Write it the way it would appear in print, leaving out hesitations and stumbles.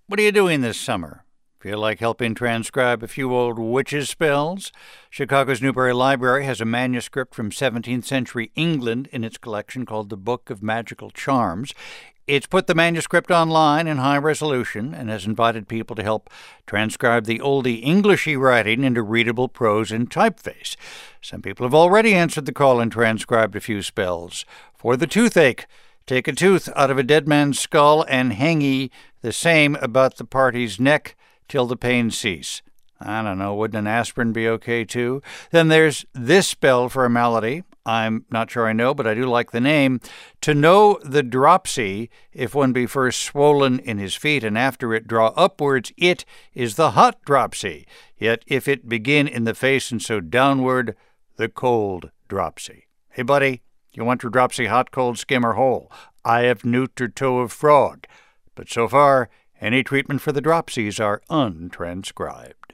What are you doing this summer? Feel like helping transcribe a few old witches' spells? Chicago's Newberry Library has a manuscript from 17th century England in its collection called The Book of Magical Charms. It's put the manuscript online in high resolution and has invited people to help transcribe the oldie Englishy writing into readable prose in typeface. Some people have already answered the call and transcribed a few spells. For the toothache, take a tooth out of a dead man's skull and hang ye the same about the party's neck till the pain cease. I don't know, wouldn't an aspirin be okay too? Then there's this spell for a malady. I'm not sure I know, but I do like the name. To know the dropsy, if one be first swollen in his feet and after it draw upwards, it is the hot dropsy. Yet if it begin in the face and so downward, the cold dropsy. Hey, buddy, you want your dropsy hot, cold, skim, or whole? Eye of newt or toe of frog. But so far, any treatment for the dropsies are untranscribed.